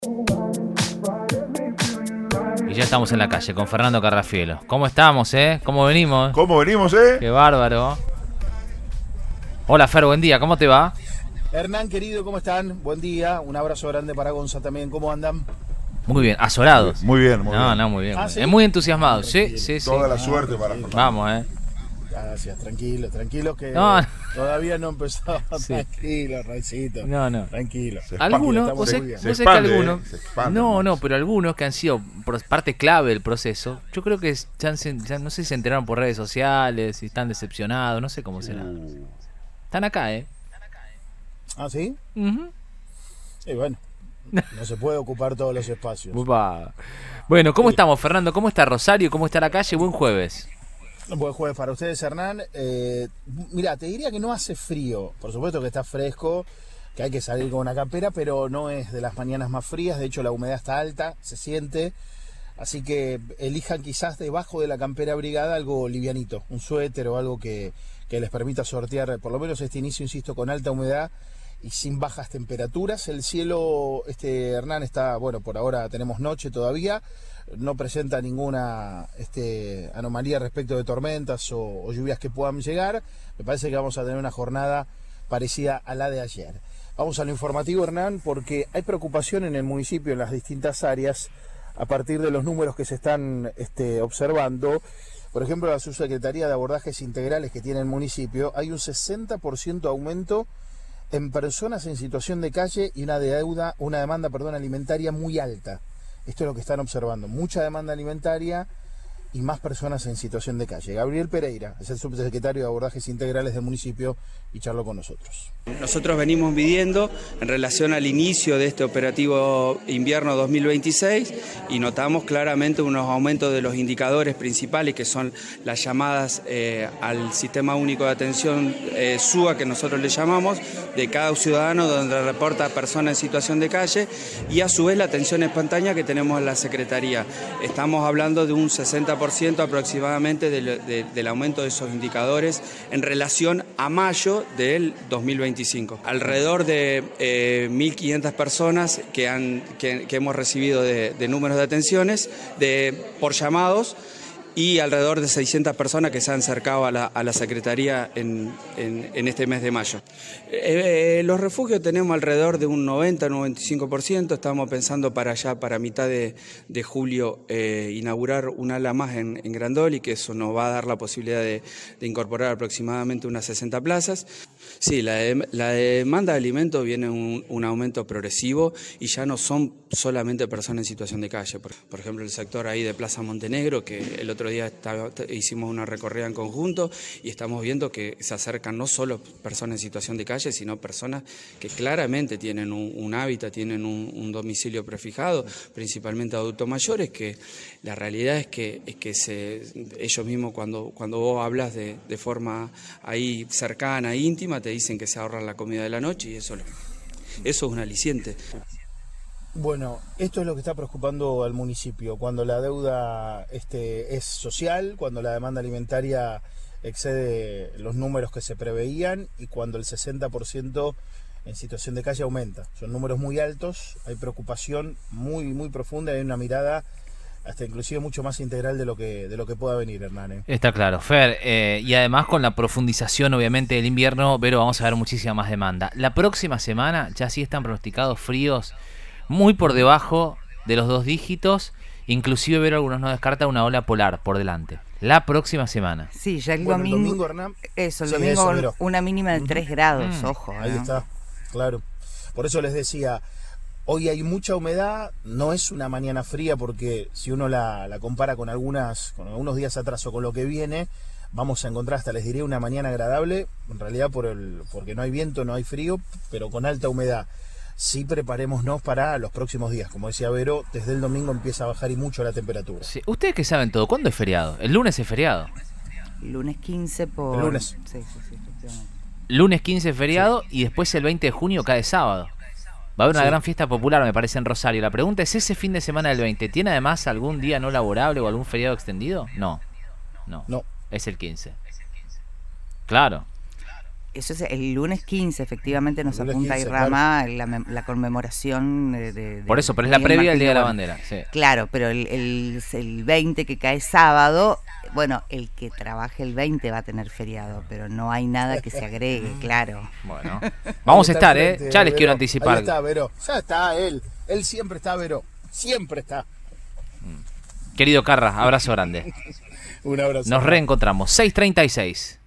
Y ya estamos en la calle con Fernando Carrafielo. ¿Cómo estamos, ¿Cómo venimos? ¿Cómo venimos, Qué bárbaro. Hola, Fer, buen día. ¿Cómo te va? Hernán, querido, ¿cómo están? Buen día. Un abrazo grande para Gonza también. ¿Cómo andan? Muy bien. Azorados. Muy bien, muy bien. No, muy bien. ¿Sí? Muy entusiasmados. Sí. Toda la suerte para Fernando. Vamos, Gracias, tranquilo que No. todavía no empezó. Sí. Tranquilo, Raicito. No. Tranquilo. Algunos, Estamos vos muy sé, bien. vos sé que expande, algunos. se expande, No, ¿no? pero algunos que han sido parte clave del proceso, yo creo que ya no sé si se enteraron por redes sociales, si están decepcionados, no sé cómo será. Están acá, ¿Ah, sí? Ujú. Y bueno, no se puede ocupar todos los espacios. Upa. Bueno, ¿cómo estamos, Fernando? ¿Cómo está Rosario? ¿Cómo está la calle? Buen jueves. Buen jueves para ustedes, Hernán. Mira, te diría que no hace frío. Por supuesto que está fresco, que hay que salir con una campera, pero no es de las mañanas más frías. De hecho, la humedad está alta, se siente. Así que elijan quizás debajo de la campera abrigada algo livianito, un suéter o algo que les permita sortear, por lo menos este inicio, insisto, con alta humedad y sin bajas temperaturas. El cielo, Hernán, está, bueno, por ahora tenemos noche todavía, no presenta ninguna anomalía respecto de tormentas o lluvias que puedan llegar. Me parece que vamos a tener una jornada parecida a la de ayer. Vamos a lo informativo, Hernán, porque hay preocupación en el municipio en las distintas áreas a partir de los números que se están observando. Por ejemplo, la Subsecretaría de Abordajes Integrales que tiene el municipio, hay un 60% aumento en personas en situación de calle y una demanda alimentaria muy alta. Esto es lo que están observando, mucha demanda alimentaria y más personas en situación de calle. Gabriel Pereira es el subsecretario de Abordajes Integrales del municipio y charló con nosotros. Nosotros venimos midiendo en relación al inicio de este operativo invierno 2026 y notamos claramente unos aumentos de los indicadores principales que son las llamadas al Sistema Único de Atención SUA, que nosotros le llamamos, de cada ciudadano donde reporta personas en situación de calle, y a su vez la atención espontánea que tenemos en la Secretaría. Estamos hablando de un 60% aproximadamente del aumento de esos indicadores en relación a mayo del 2025. Alrededor de 1.500 personas que hemos recibido de números de atenciones por llamados, y alrededor de 600 personas que se han acercado a la Secretaría en este mes de mayo. Los refugios tenemos alrededor de un 90-95%, estamos pensando para mitad de julio inaugurar un ala más en Grandoli, que eso nos va a dar la posibilidad de incorporar aproximadamente unas 60 plazas. Sí, la demanda de alimentos viene un aumento progresivo y ya no son solamente personas en situación de calle. Por ejemplo, el sector ahí de Plaza Montenegro, que el otro día hicimos una recorrida en conjunto y estamos viendo que se acercan no solo personas en situación de calle, sino personas que claramente tienen un hábitat, tienen un domicilio prefijado, principalmente adultos mayores, que la realidad es que ellos mismos cuando vos hablas de forma ahí cercana, íntima, te dicen que se ahorran la comida de la noche, y eso es un aliciente. Bueno, esto es lo que está preocupando al municipio, cuando la deuda es social, cuando la demanda alimentaria excede los números que se preveían y cuando el 60% en situación de calle aumenta. Son números muy altos, hay preocupación muy profunda y hay una mirada hasta inclusive mucho más integral de lo que pueda venir, Hernán. Está claro, Fer. Y además con la profundización, obviamente, del invierno, pero vamos a ver muchísima más demanda. La próxima semana ya sí están pronosticados fríos muy por debajo de los 2 dígitos, inclusive Vero algunos no descarta una ola polar por delante. La próxima semana. Sí, ya el Bueno, domingo, Hernán. el Sí, domingo Vero. una mínima de 3 grados, ojo. Ahí ¿no? está, claro. Por eso les decía, hoy hay mucha humedad, no es una mañana fría porque si uno la compara con algunos días atrás o con lo que viene, vamos a encontrar, hasta les diré, una mañana agradable, en realidad porque no hay viento, no hay frío, pero con alta humedad. Sí, preparémonos para los próximos días. Como decía Vero, desde el domingo empieza a bajar y mucho la temperatura. Sí. Ustedes que saben todo, ¿cuándo es feriado? El lunes es feriado. Lunes 15 por... El lunes. Sí, efectivamente. Lunes 15 es feriado y después el 20 de junio cae sábado. Va a haber una gran fiesta popular, me parece, en Rosario. La pregunta es, ¿ese fin de semana del 20 tiene además algún día no laborable o algún feriado extendido? No. No. Es el 15. Claro. Eso es el lunes 15, efectivamente nos El lunes apunta 15, Irama la conmemoración Por eso, pero es la Miguel previa del Martín Día de la Bueno. Bandera. Sí. Claro, pero el 20 que cae sábado, bueno, el que trabaje el 20 va a tener feriado, pero no hay nada que se agregue, claro. Bueno, vamos a Ahí está estar, al frente, ya les quiero Vero. anticipar. Ahí está, Vero. Ya está él. Él siempre está, Vero. Siempre está. Querido Carra, abrazo grande. Un abrazo. Nos reencontramos, 6:36.